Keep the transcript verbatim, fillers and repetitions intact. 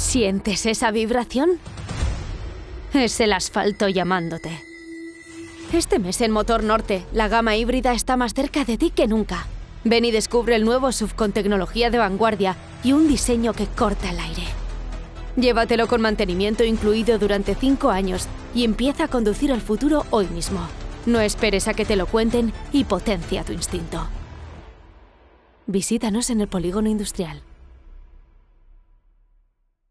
¿Sientes esa vibración? Es el asfalto llamándote. Este mes en Motor Norte, la gama híbrida está más cerca de ti que nunca. Ven y descubre el nueub S U V con tecnología de vanguardia y un diseño que corta el aire. Llévatelo con mantenimiento incluido durante cinco años y empieza a conducir el futuro hoy mismo. No esperes a que te lo cuenten y potencia tu instinto. Visítanos en el Polígono Industrial.